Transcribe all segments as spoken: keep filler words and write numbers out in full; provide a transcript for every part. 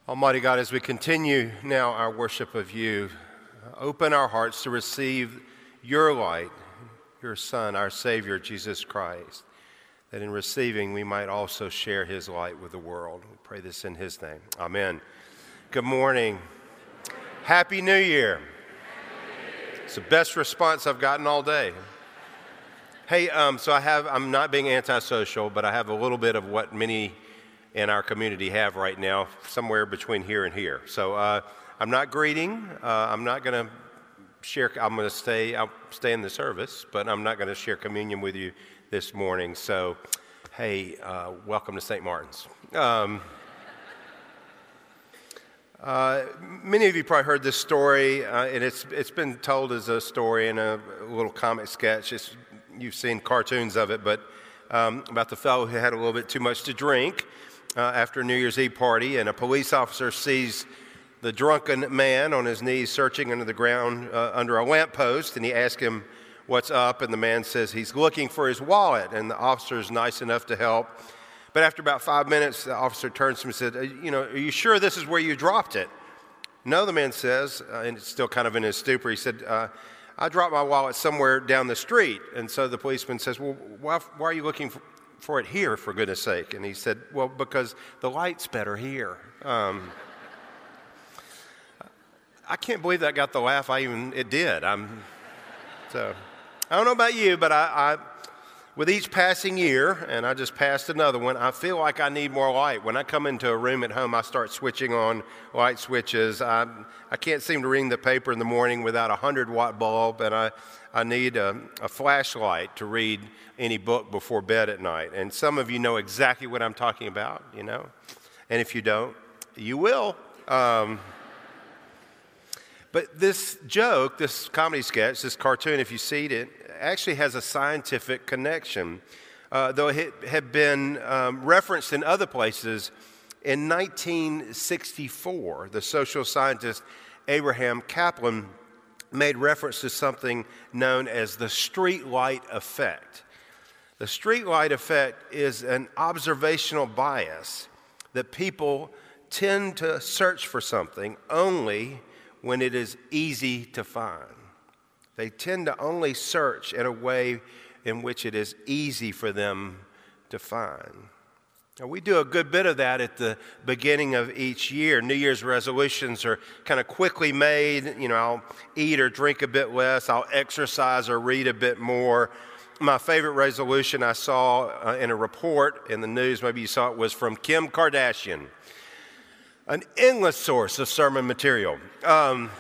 Almighty God, as we continue now our worship of you, open our hearts to receive your light, your Son, our Savior, Jesus Christ, that in receiving we might also share his light with the world. We pray this in his name. Amen. Good morning. Happy New Year. It's the best response I've gotten all day. Hey, um, so I have, I'm not being antisocial, but I have a little bit of what many in our community have right now, somewhere between here and here. So uh, I'm not greeting. Uh, I'm not going to share. I'm going to stay. I'll stay in the service, but I'm not going to share communion with you this morning. So, hey, uh, welcome to Saint Martin's. Um, uh, many of you probably heard this story, uh, and it's it's been told as a story in a, a little comic sketch. It's, you've seen cartoons of it, but um, about the fellow who had a little bit too much to drink uh, after a New Year's Eve party, and a police officer sees the drunken man on his knees searching under the ground uh, under a lamppost, and he asks him what's up, and the man says he's looking for his wallet, and the officer's nice enough to help. But after about five minutes, the officer turns to him and said, you know, are you sure this is where you dropped it? No, the man says, uh, and it's still kind of in his stupor. He said, uh, I dropped my wallet somewhere down the street. And so the policeman says, well, why, why are you looking for, for it here, for goodness sake? And he said, well, because the light's better here. Um, I can't believe that got the laugh I even, it did. I'm, so, I don't know about you, but I, I, with each passing year, and I just passed another one, I feel like I need more light. When I come into a room at home, I start switching on light switches. I, I can't seem to read the paper in the morning without a hundred-watt bulb, and I, I need a, a flashlight to read any book before bed at night. And some of you know exactly what I'm talking about, you know. And if you don't, you will. Um, But this joke, this comedy sketch, this cartoon, if you see it, actually has a scientific connection. Uh, though it had been um, referenced in other places, in nineteen sixty-four, the social scientist Abraham Kaplan made reference to something known as the streetlight effect. The streetlight effect is an observational bias that people tend to search for something only when it is easy to find. They tend to only search in a way in which it is easy for them to find. Now, we do a good bit of that at the beginning of each year. New Year's resolutions are kind of quickly made. You know, I'll eat or drink a bit less. I'll exercise or read a bit more. My favorite resolution I saw uh, in a report in the news, maybe you saw it, was from Kim Kardashian, an endless source of sermon material, um,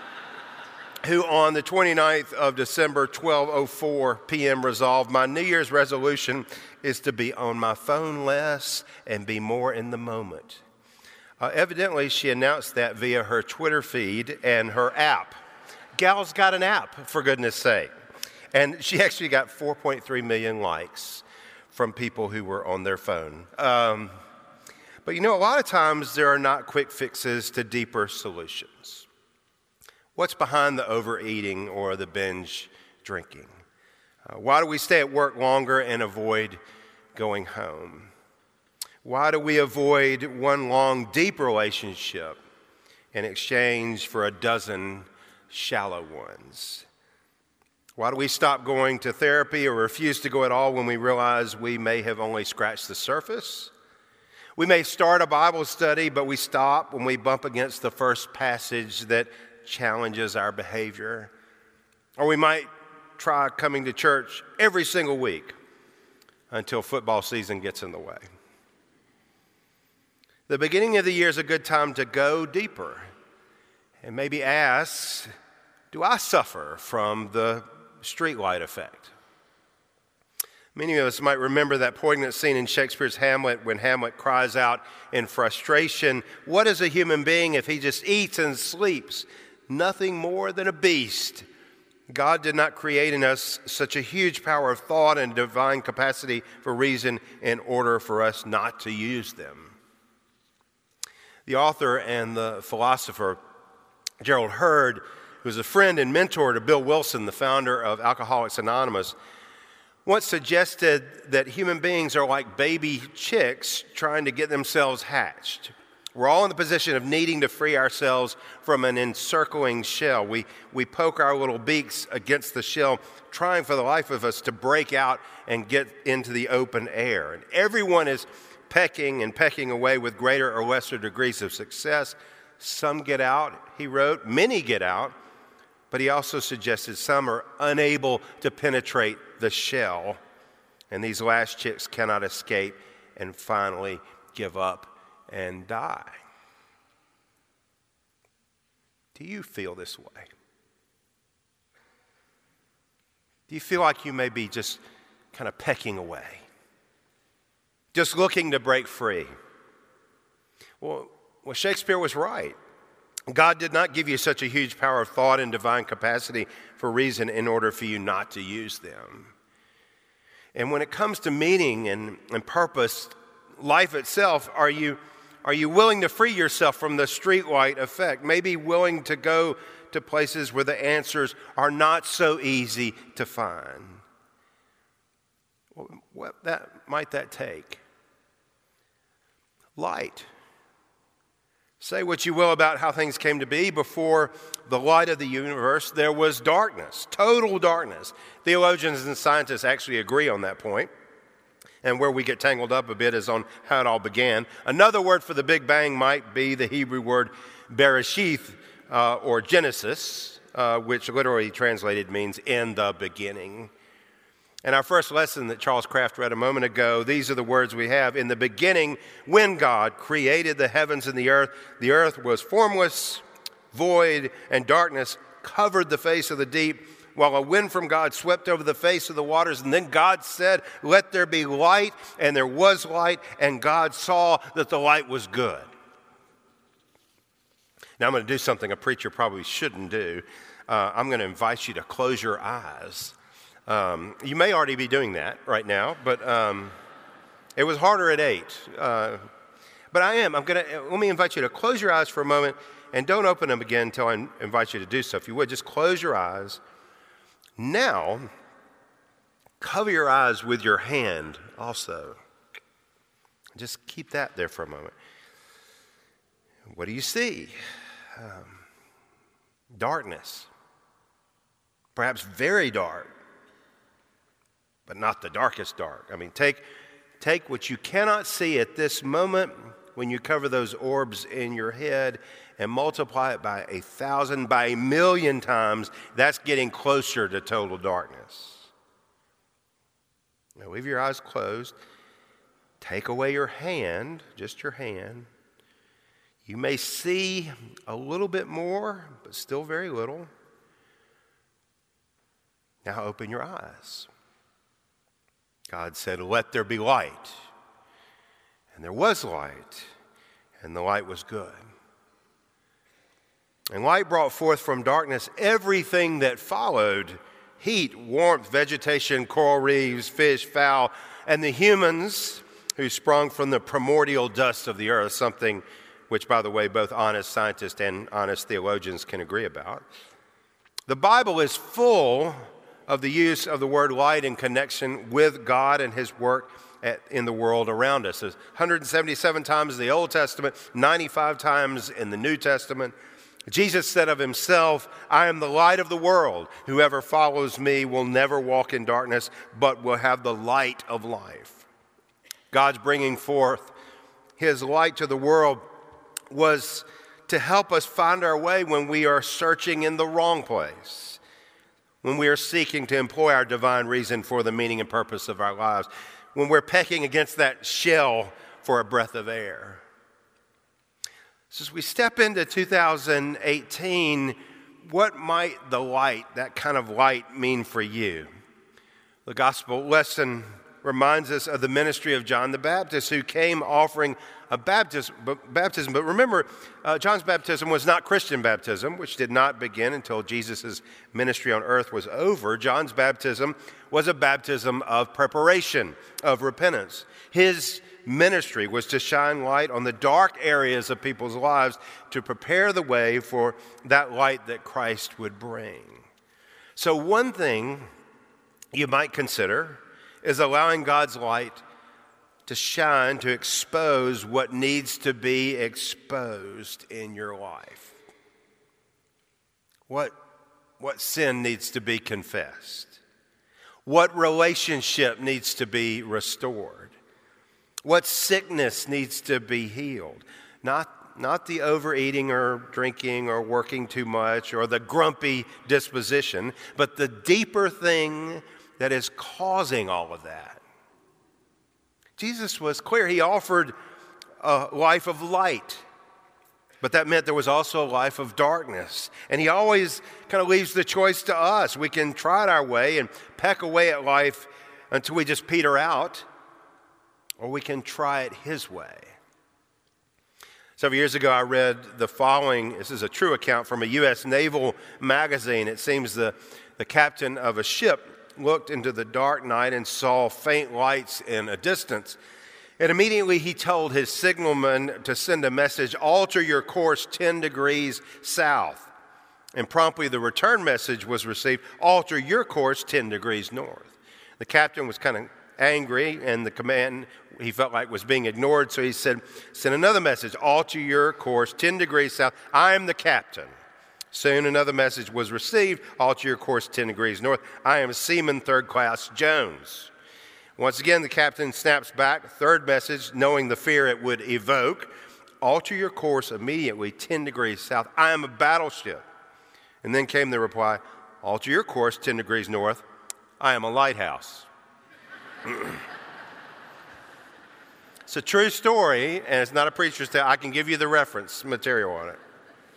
who on the twenty-ninth of December, twelve oh four p.m. resolved, my New Year's resolution is to be on my phone less and be more in the moment. Uh, evidently, she announced that via her Twitter feed and her app. Gal's got an app, for goodness sake. And she actually got four point three million likes from people who were on their phone. Um, But you know, a lot of times there are not quick fixes to deeper solutions. What's behind the overeating or the binge drinking? Uh, why do we stay at work longer and avoid going home? Why do we avoid one long, deep relationship in exchange for a dozen shallow ones? Why do we stop going to therapy or refuse to go at all when we realize we may have only scratched the surface? We may start a Bible study, but we stop when we bump against the first passage that challenges our behavior. Or we might try coming to church every single week until football season gets in the way. The beginning of the year is a good time to go deeper and maybe ask, do I suffer from the streetlight effect? Many of us might remember that poignant scene in Shakespeare's Hamlet when Hamlet cries out in frustration, what is a human being if he just eats and sleeps? Nothing more than a beast. God did not create in us such a huge power of thought and divine capacity for reason in order for us not to use them. The author and the philosopher Gerald Heard, who was a friend and mentor to Bill Wilson, the founder of Alcoholics Anonymous, once suggested that human beings are like baby chicks trying to get themselves hatched. We're all in the position of needing to free ourselves from an encircling shell. We, we poke our little beaks against the shell, trying for the life of us to break out and get into the open air. And everyone is pecking and pecking away with greater or lesser degrees of success. Some get out, he wrote, many get out, but he also suggested some are unable to penetrate the shell, and these last chicks cannot escape and finally give up and die. Do you feel this way? Do you feel like you may be just kind of pecking away, just looking to break free? Well, well, Shakespeare was right. God did not give you such a huge power of thought and divine capacity for reason in order for you not to use them. And when it comes to meaning and, and purpose, life itself, are you Are you willing to free yourself from the streetlight effect? Maybe willing to go to places where the answers are not so easy to find? Well, what that, might that take? Light. Say what you will about how things came to be. Before the light of the universe, there was darkness, total darkness. Theologians and scientists actually agree on that point. And where we get tangled up a bit is on how it all began. Another word for the Big Bang might be the Hebrew word Bereshith, uh, or Genesis, uh, which literally translated means in the beginning. And our first lesson that Charles Kraft read a moment ago, these are the words we have. In the beginning, when God created the heavens and the earth, the earth was formless, void, and darkness covered the face of the deep, while a wind from God swept over the face of the waters. And then God said, let there be light, and there was light, and God saw that the light was good. Now I'm going to do something a preacher probably shouldn't do. Uh, I'm going to invite you to close your eyes. Um, you may already be doing that right now, but um, it was harder at eight. Uh, but I am. I'm going to, let me invite you to close your eyes for a moment, and don't open them again until I invite you to do so. If you would, just close your eyes. Now, cover your eyes with your hand also. Just keep that there for a moment. What do you see? Um, darkness. Perhaps very dark, but not the darkest dark. I mean, take, take what you cannot see at this moment when you cover those orbs in your head and multiply it by a thousand, by a million times. That's getting closer to total darkness. Now leave your eyes closed. Take away your hand, just your hand. You may see a little bit more, but still very little. Now open your eyes. God said, let there be light. And there was light, and the light was good. And light brought forth from darkness everything that followed: heat, warmth, vegetation, coral reefs, fish, fowl, and the humans who sprung from the primordial dust of the earth, something which, by the way, both honest scientists and honest theologians can agree about. The Bible is full of the use of the word light in connection with God and his work at, in the world around us. There's one hundred seventy-seven times in the Old Testament, ninety-five times in the New Testament. Jesus said of himself, I am the light of the world. Whoever follows me will never walk in darkness, but will have the light of life. God's bringing forth his light to the world was to help us find our way when we are searching in the wrong place, when we are seeking to employ our divine reason for the meaning and purpose of our lives, when we're pecking against that shell for a breath of air. So as we step into two thousand eighteen, what might the light, that kind of light, mean for you? The gospel lesson reminds us of the ministry of John the Baptist, who came offering a baptism. baptism. But remember, uh, John's baptism was not Christian baptism, which did not begin until Jesus' ministry on earth was over. John's baptism was a baptism of preparation, of repentance. His ministry was to shine light on the dark areas of people's lives to prepare the way for that light that Christ would bring. So one thing you might consider is allowing God's light to shine, to expose what needs to be exposed in your life. What, what sin needs to be confessed? What relationship needs to be restored? What sickness needs to be healed? Not, not the overeating or drinking or working too much or the grumpy disposition, but the deeper thing that is causing all of that. Jesus was clear. He offered a life of light, but that meant there was also a life of darkness. And he always kind of leaves the choice to us. We can try it our way and peck away at life until we just peter out, or we can try it his way. Several years ago, I read the following. This is a true account from a U S naval magazine. It seems the, the captain of a ship looked into the dark night and saw faint lights in a distance. And immediately he told his signalman to send a message, alter your course ten degrees south. And promptly the return message was received, alter your course ten degrees north. The captain was kind of angry, and the command he felt like was being ignored, so he said, send another message, alter your course ten degrees south. I am the captain. Soon another message was received, alter your course ten degrees north. I am Seaman Third Class Jones. Once again, the captain snaps back, third message, knowing the fear it would evoke, alter your course immediately ten degrees south. I am a battleship. And then came the reply, alter your course ten degrees north. I am a lighthouse. It's a true story, and it's not a preacher's tale. I can give you the reference material on it.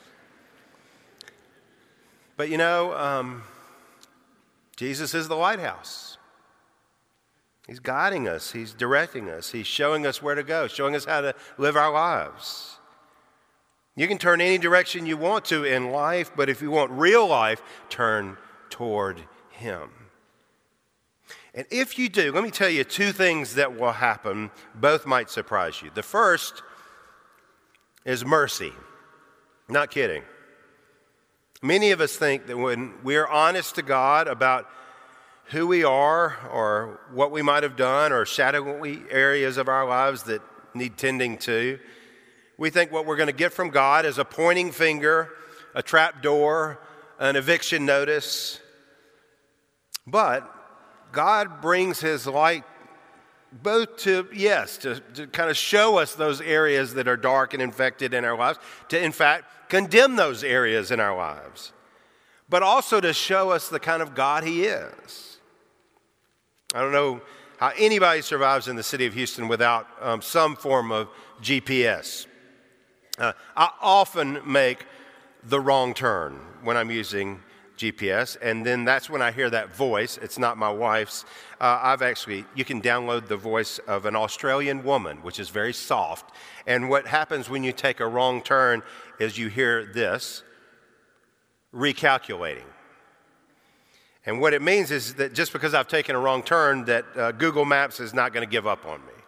But you know, um, Jesus is the lighthouse. He's guiding us. He's directing us. He's showing us where to go, showing us how to live our lives. You can turn any direction you want to in life, but if you want real life, turn toward Him. And if you do, let me tell you two things that will happen. Both might surprise you. The first is mercy. Not kidding. Many of us think that when we're honest to God about who we are or what we might have done or shadowy areas of our lives that need tending to, we think what we're going to get from God is a pointing finger, a trap door, an eviction notice. But God brings His light both to, yes, to, to kind of show us those areas that are dark and infected in our lives, to in fact condemn those areas in our lives, but also to show us the kind of God He is. I don't know how anybody survives in the city of Houston without um, some form of G P S. Uh, I often make the wrong turn when I'm using G P S, and then that's when I hear that voice. It's not my wife's. Uh, I've actually, you can download the voice of an Australian woman, which is very soft. And what happens when you take a wrong turn is you hear this, recalculating. And what it means is that just because I've taken a wrong turn, that uh, Google Maps is not going to give up on me.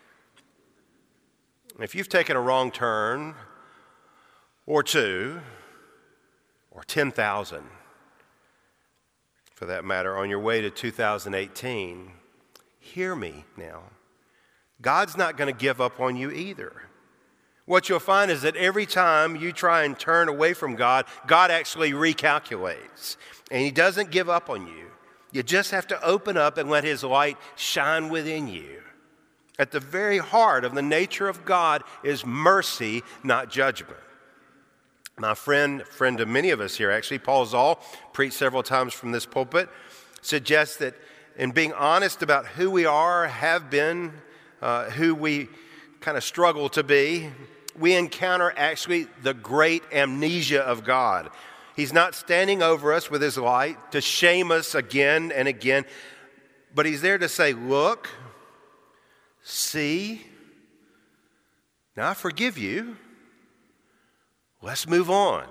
If you've taken a wrong turn, or two, or ten thousand, for that matter, on your way to two thousand eighteen, hear me now. God's not going to give up on you either. What you'll find is that every time you try and turn away from God, God actually recalculates. And He doesn't give up on you. You just have to open up and let His light shine within you. At the very heart of the nature of God is mercy, not judgment. My friend, friend of many of us here, actually, Paul Zoll, preached several times from this pulpit, suggests that in being honest about who we are, have been, uh, who we kind of struggle to be, we encounter actually the great amnesia of God. He's not standing over us with His light to shame us again and again, but He's there to say, look, see, now I forgive you. Let's move on.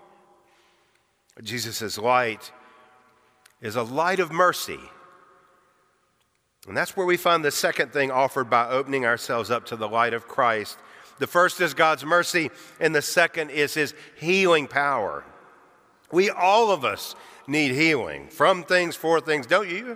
Jesus' light is a light of mercy. And that's where we find the second thing offered by opening ourselves up to the light of Christ. The first is God's mercy, and the second is His healing power. We, all of us, need healing from things, for things, don't you?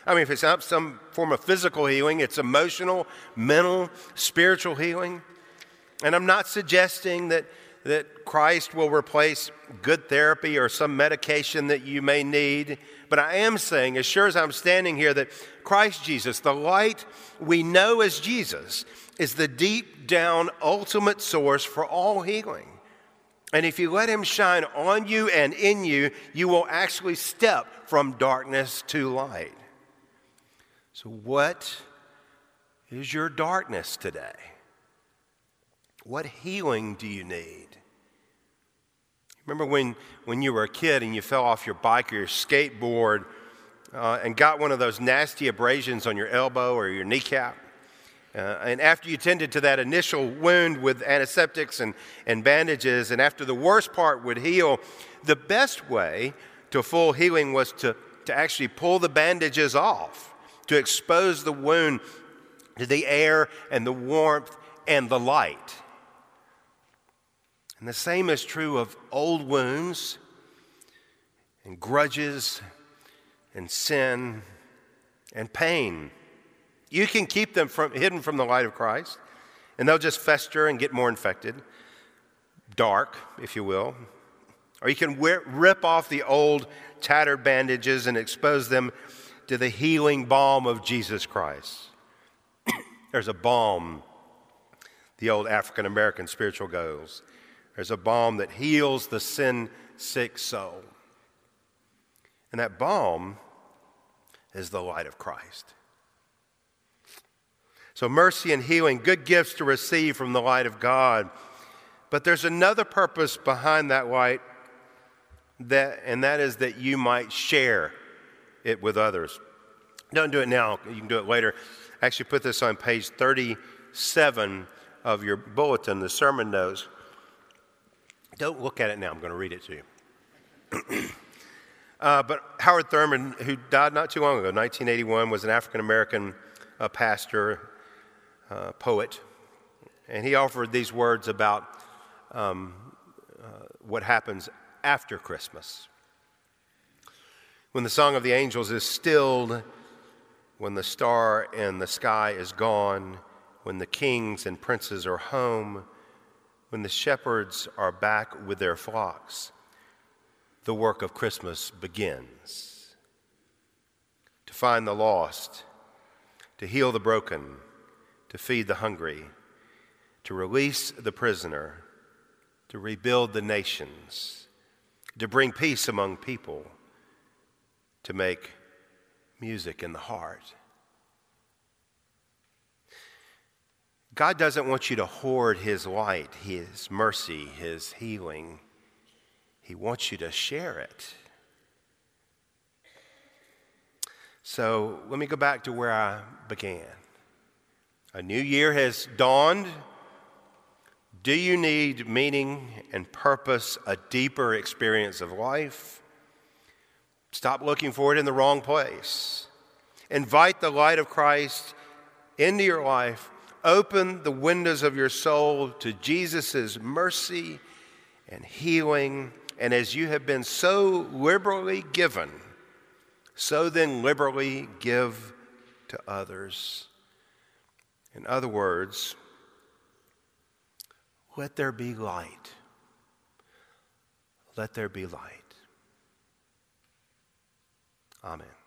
I mean, if it's not some form of physical healing, it's emotional, mental, spiritual healing. And I'm not suggesting that, that Christ will replace good therapy or some medication that you may need. But I am saying, as sure as I'm standing here, that Christ Jesus, the light we know as Jesus, is the deep down ultimate source for all healing. And if you let him shine on you and in you, you will actually step from darkness to light. So what is your darkness today? What healing do you need? Remember when, when you were a kid and you fell off your bike or your skateboard uh, and got one of those nasty abrasions on your elbow or your kneecap? Uh, and after you tended to that initial wound with antiseptics and, and bandages, and after the worst part would heal, the best way to full healing was to, to actually pull the bandages off, to expose the wound to the air and the warmth and the light. And the same is true of old wounds and grudges and sin and pain. You can keep them from, hidden from the light of Christ, and they'll just fester and get more infected, dark, if you will. Or you can wear, rip off the old tattered bandages and expose them to the healing balm of Jesus Christ. There's a balm, the old African-American spiritual goes. There's a balm that heals the sin-sick soul. And that balm is the light of Christ. So mercy and healing, good gifts to receive from the light of God. But there's another purpose behind that light, that, and that is that you might share it with others. Don't do it now. You can do it later. Actually, put this on page thirty-seven of your bulletin, the sermon notes. Don't look at it now. I'm going to read it to you. uh, but Howard Thurman, who died not too long ago, nineteen eighty-one, was an African-American uh, pastor, uh, poet. And he offered these words about um, uh, what happens after Christmas. When the song of the angels is stilled, when the star in the sky is gone, when the kings and princes are home, when the shepherds are back with their flocks, the work of Christmas begins. To find the lost, to heal the broken, to feed the hungry, to release the prisoner, to rebuild the nations, to bring peace among people, to make music in the heart. God doesn't want you to hoard his light, his mercy, his healing. He wants you to share it. So let me go back to where I began. A new year has dawned. Do you need meaning and purpose, a deeper experience of life? Stop looking for it in the wrong place. Invite the light of Christ into your life. Open the windows of your soul to Jesus' mercy and healing. And as you have been so liberally given, so then liberally give to others. In other words, let there be light. Let there be light. Amen.